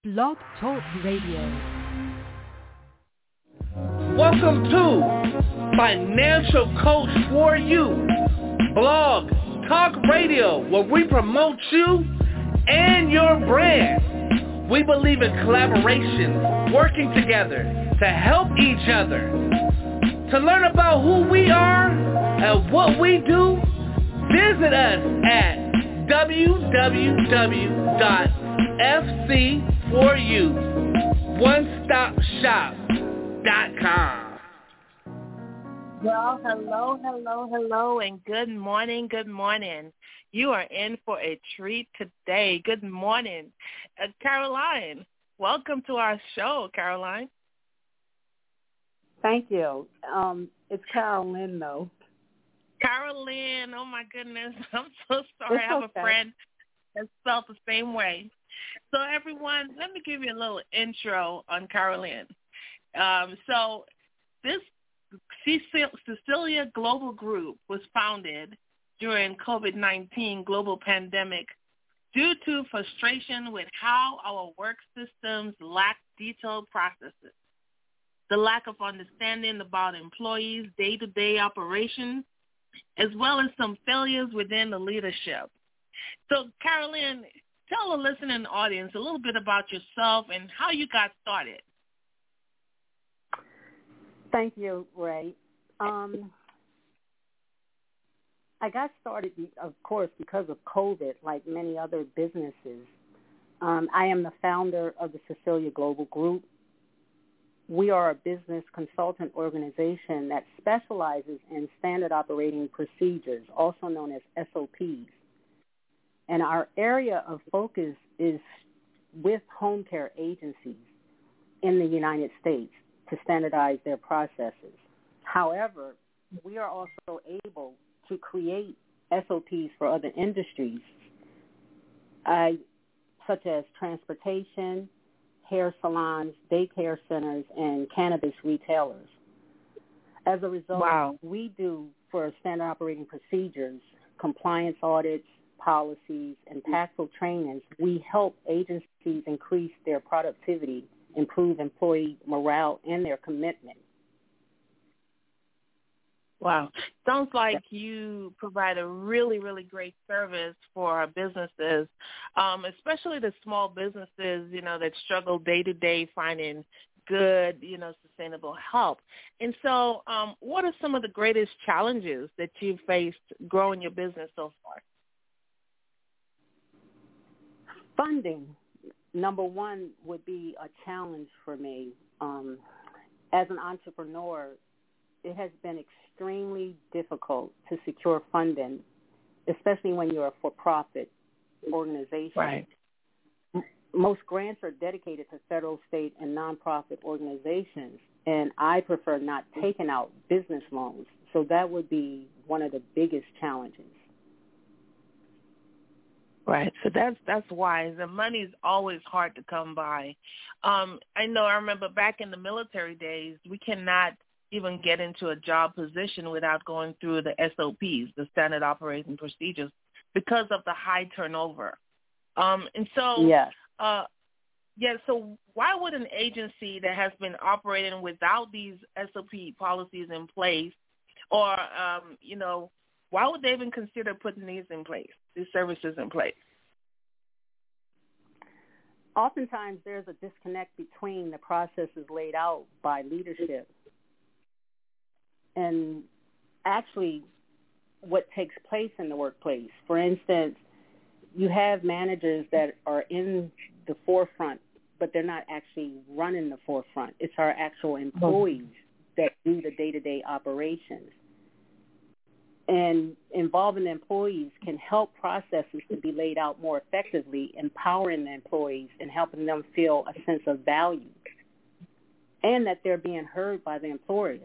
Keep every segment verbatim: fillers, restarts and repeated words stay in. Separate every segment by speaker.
Speaker 1: Blog Talk Radio.
Speaker 2: Welcome to Financial Coach for You, Blog Talk Radio, where we promote you and your brand. We believe in collaboration, working together to help each other. To learn about who we are and what we do, visit us at w w w dot f c four u one stop shop dot com.
Speaker 3: Well, hello, hello, hello, and good morning, good morning. You are in for a treat today. Good morning. Uh, Caroline, welcome to our show, Caroline.
Speaker 4: Thank you. Um, it's Carolyn, though.
Speaker 3: Carolyn, oh my goodness. I'm so sorry.
Speaker 4: It's
Speaker 3: I have
Speaker 4: okay.
Speaker 3: a friend that's spelled the same way. So everyone, let me give you a little intro on Carolyn. Um, so this Cecilia Global Group was founded during covid nineteen global pandemic due to frustration with how our work systems lack detailed processes, the lack of understanding about employees' day-to-day operations, as well as some failures within the leadership. So, Carolyn, tell the listening audience a little bit about yourself and how you got started.
Speaker 4: Thank you, Ray. Um, I got started, of course, because of COVID, like many other businesses. Um, I am the founder of the Cecilia Global Group. We are a business consultant organization that specializes in standard operating procedures, also known as S O Ps. And our area of focus is with home care agencies in the United States to standardize their processes. However, we are also able to create S O Ps for other industries, uh, such as transportation, hair salons, daycare centers, and cannabis retailers. As a result,
Speaker 3: Wow.
Speaker 4: we do, for standard operating procedures, compliance audits, policies, impactful trainings. We help agencies increase their productivity, improve employee morale, and their commitment.
Speaker 3: Wow. Sounds like you provide a really, really great service for our businesses, um, especially the small businesses, you know, that struggle day to day finding good, you know, sustainable help. And so um, what are some of the greatest challenges that you've faced growing your business so far?
Speaker 4: Funding, number one, would be a challenge for me. Um, as an entrepreneur, it has been extremely difficult to secure funding, especially when you're a for-profit organization.
Speaker 3: Right.
Speaker 4: Most grants are dedicated to federal, state, and nonprofit organizations, and I prefer not taking out business loans. So that would be one of the biggest challenges.
Speaker 3: Right. So that's that's wise. The money is always hard to come by. Um, I know I remember back in the military days, we cannot even get into a job position without going through the S O Ps, the standard operating procedures, because of the high turnover. Um, and so,
Speaker 4: yes.
Speaker 3: uh, yeah, so why would an agency that has been operating without these S O P policies in place, or, um, you know, why would they even consider putting these in place, these services in place?
Speaker 4: Oftentimes there's a disconnect between the processes laid out by leadership and actually what takes place in the workplace. For instance, you have managers that are in the forefront, but they're not actually running the forefront. It's our actual employees that do the day-to-day operations. And involving the employees can help processes to be laid out more effectively, empowering the employees and helping them feel a sense of value and that they're being heard by the employers.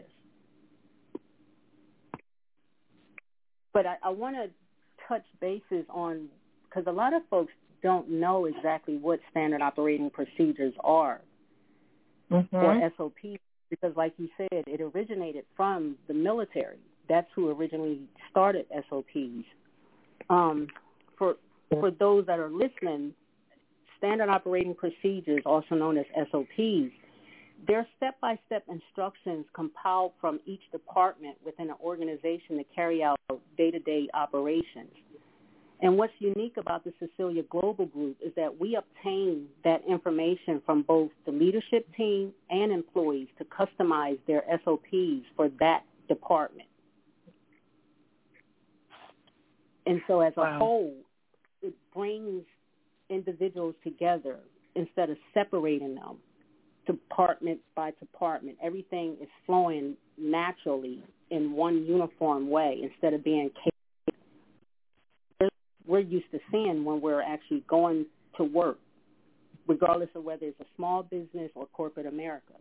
Speaker 4: But I, I want to touch bases on, because a lot of folks don't know exactly what standard operating procedures are
Speaker 3: mm-hmm.
Speaker 4: or S O Ps, because like you said, it originated from the military. That's who originally started S O Ps. Um, for for those that are listening, standard operating procedures, also known as S O Ps, they're step-by-step instructions compiled from each department within an organization to carry out day-to-day operations. And what's unique about the Cecilia Global Group is that we obtain that information from both the leadership team and employees to customize their S O Ps for that department. And so as a wow. whole, it brings individuals together instead of separating them department by department. Everything is flowing naturally in one uniform way instead of being chaotic. We're used to seeing when we're actually going to work, regardless of whether it's a small business or corporate America.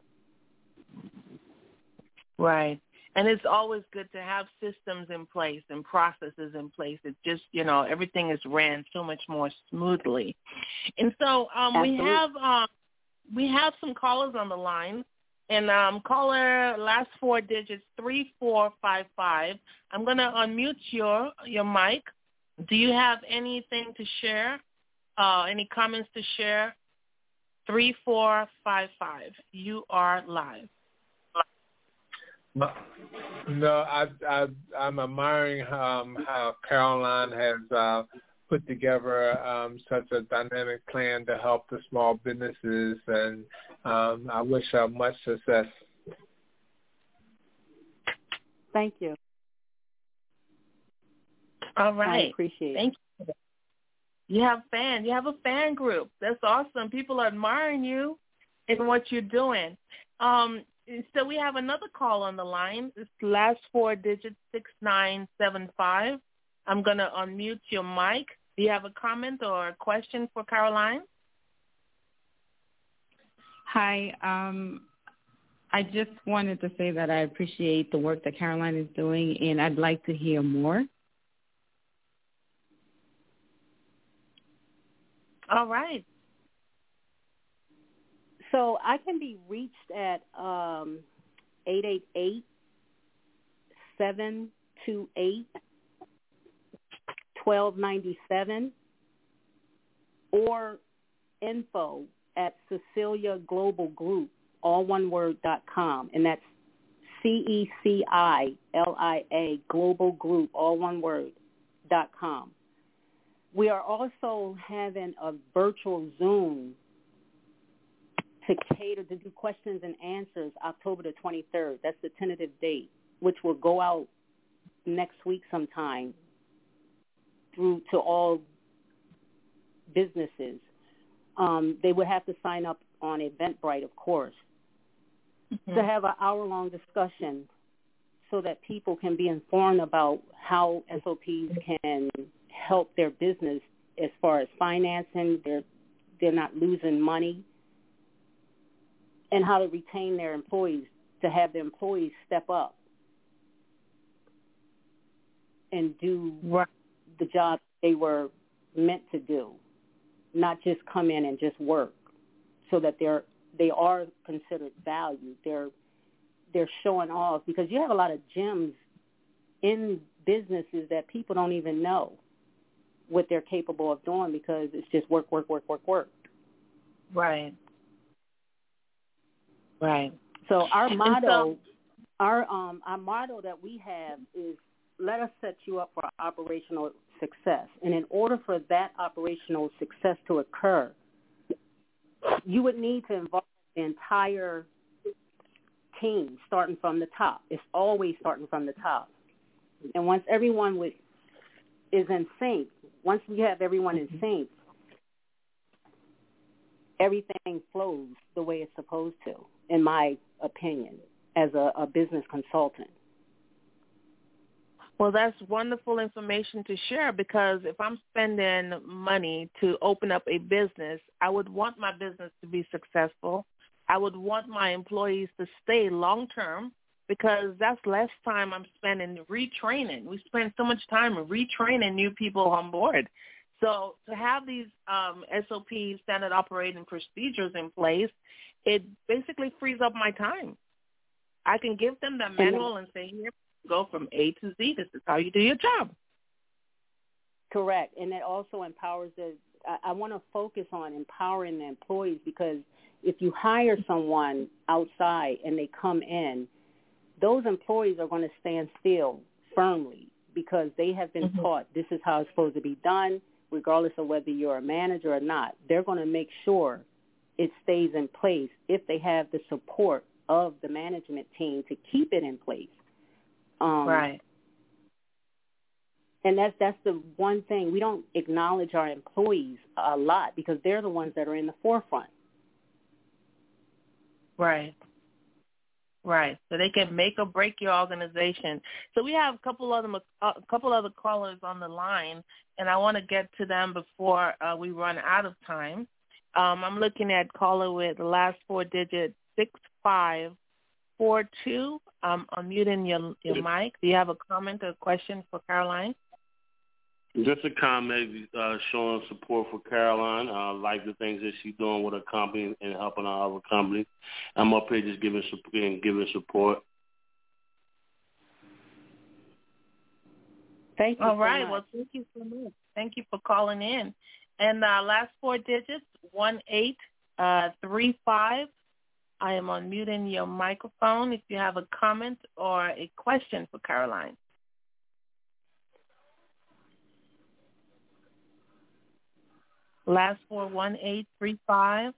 Speaker 3: Right. And it's always good to have systems in place and processes in place. It just, you know, everything is ran so much more smoothly. And so um, we have um, we have some callers on the line. And um, caller, last four digits, three four five five. I'm going to unmute your, your mic. Do you have anything to share, uh, any comments to share? three four five five. You are live.
Speaker 1: No, I, I, I'm admiring um, how Caroline has uh, put together um, such a dynamic plan to help the small businesses, and um, I wish her much success.
Speaker 4: Thank you.
Speaker 3: All right.
Speaker 4: I appreciate it.
Speaker 3: Thank you. You have fans. You have a fan group. That's awesome. People are admiring you and what you're doing. Um, So we have another call on the line. It's last four digits, six nine seven five. I'm going to unmute your mic. Do you have a comment or a question for Caroline?
Speaker 5: Hi. Um, I just wanted to say that I appreciate the work that Caroline is doing, and I'd like to hear more.
Speaker 3: All right.
Speaker 4: So I can be reached at um, eight eight eight, seven two eight, one two nine seven or info at Cecilia Global Group, all one word, dot com. And that's C E C I L I A, Global Group, all one word, dot com. We are also having a virtual Zoom to cater to do questions and answers October the twenty-third. That's the tentative date, which will go out next week sometime through to all businesses. Um, they would have to sign up on Eventbrite, of course, mm-hmm. to have an hour-long discussion so that people can be informed about how S O Ps can help their business as far as financing, they're, they're not losing money, and how to retain their employees, to have the employees step up and do
Speaker 3: right.
Speaker 4: the job they were meant to do, not just come in and just work, so that they're they are considered valued. They're they're showing off, because you have a lot of gems in businesses that people don't even know what they're capable of doing, because it's just work, work, work, work, work.
Speaker 3: Right. Right.
Speaker 4: So our motto, so, our um, our motto that we have is, let us set you up for operational success. And in order for that operational success to occur, you would need to involve the entire team, starting from the top. It's always starting from the top. And once everyone with, is in sync, once we have everyone in sync, everything flows the way it's supposed to, in my opinion, as a, a business consultant.
Speaker 3: Well, that's wonderful information to share, because if I'm spending money to open up a business, I would want my business to be successful. I would want my employees to stay long-term, because that's less time I'm spending retraining. We spend so much time retraining new people on board. So to have these um, S O Ps, standard operating procedures in place, it basically frees up my time. I can give them the manual and say, here, go from A to Z. This is how you do your job.
Speaker 4: Correct. And it also empowers the I, I want to focus on empowering the employees, because if you hire someone outside and they come in, those employees are going to stand still firmly because they have been mm-hmm. taught this is how it's supposed to be done, regardless of whether you're a manager or not. They're going to make sure it stays in place if they have the support of the management team to keep it in place. Um,
Speaker 3: right.
Speaker 4: And that's that's the one thing. We don't acknowledge our employees a lot because they're the ones that are in the forefront.
Speaker 3: Right. Right. So they can make or break your organization. So we have a couple other a couple other callers on the line, and I want to get to them before uh, we run out of time. Um, I'm looking at caller with the last four digits six five four two. I'm unmuting your your mic. Do you have a comment or a question for Caroline?
Speaker 6: Just a comment uh, showing support for Caroline. I uh, like the things that she's doing with her company and helping our other companies. I'm up here just giving support and giving support.
Speaker 4: Thank you.
Speaker 3: All
Speaker 4: so
Speaker 3: right.
Speaker 4: much.
Speaker 3: Well, thank you so much. Thank you for calling in. And uh, last four digits, one eight uh, three five. I am unmuting your microphone if you have a comment or a question for Caroline. Last four, one eight three five.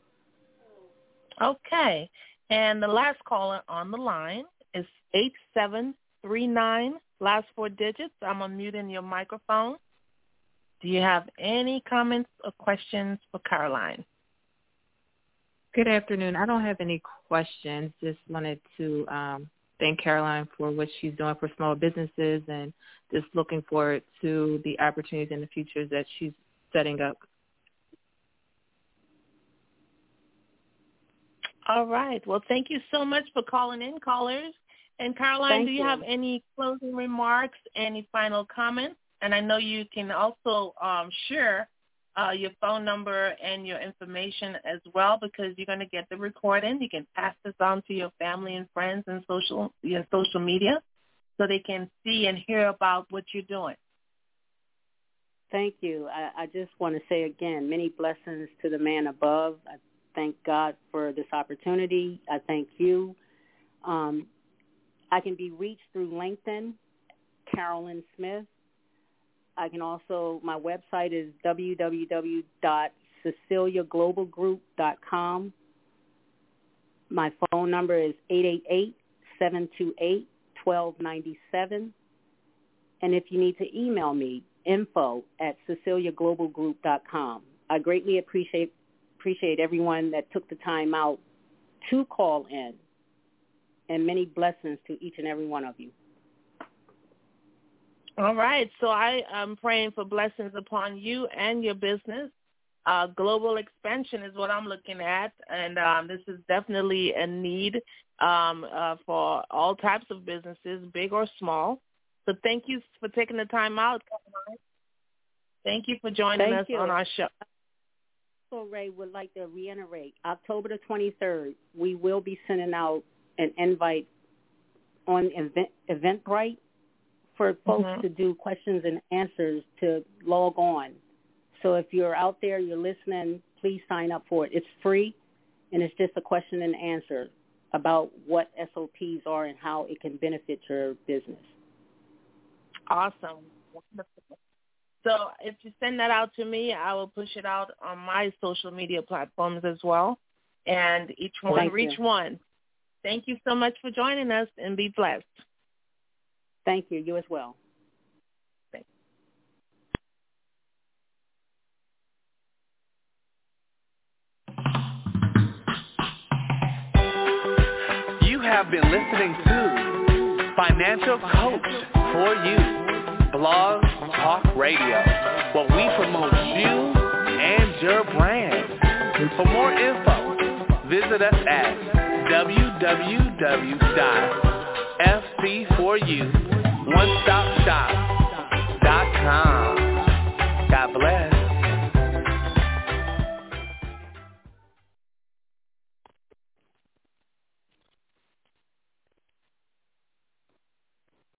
Speaker 3: Okay. And the last caller on the line is eight seven three nine. Last four digits. I'm unmuting your microphone. Do you have any comments or questions for Caroline?
Speaker 5: Good afternoon. I don't have any questions. Just wanted to um, thank Caroline for what she's doing for small businesses and just looking forward to the opportunities in the future that she's setting up.
Speaker 3: All right. Well, thank you so much for calling in, callers. And Caroline,
Speaker 4: thank
Speaker 3: do you,
Speaker 4: you
Speaker 3: have any closing remarks, any final comments? And I know you can also um, share uh, your phone number and your information as well, because you're going to get the recording. You can pass this on to your family and friends and social your social media so they can see and hear about what you're doing.
Speaker 4: Thank you. I, I just want to say again, many blessings to the man above. I thank God for this opportunity. I thank you. Um, I can be reached through LinkedIn, Carolyn Smith. I can also, my website is w w w dot cecilia global group dot com. My phone number is eight eight eight, seven two eight, one two nine seven. And if you need to email me, info at cecilia global group dot com. I greatly appreciate appreciate everyone that took the time out to call in, and many blessings to each and every one of you.
Speaker 3: All right. So I am praying for blessings upon you and your business. Uh, global expansion is what I'm looking at, and um, this is definitely a need um, uh, for all types of businesses, big or small. So thank you for taking the time out. Thank you for joining
Speaker 4: Thank
Speaker 3: us
Speaker 4: you.
Speaker 3: on our show.
Speaker 4: So Ray would like to reiterate, October the twenty-third, we will be sending out an invite on Event, Eventbrite for folks mm-hmm. to do questions and answers to log on. So if you're out there, you're listening, please sign up for it. It's free, and it's just a question and answer about what S O Ps are and how it can benefit your business.
Speaker 3: Awesome. Wonderful. So if you send that out to me, I will push it out on my social media platforms as well, and each one
Speaker 4: Thank
Speaker 3: reach
Speaker 4: you.
Speaker 3: one. Thank you so much for joining us, and be blessed.
Speaker 4: Thank you. You as well.
Speaker 3: Thanks.
Speaker 2: You have been listening to Financial Coach for You, Blog Talk Radio, where we promote you and your brand. For more info, visit us at w w w dot f c four u one stop shop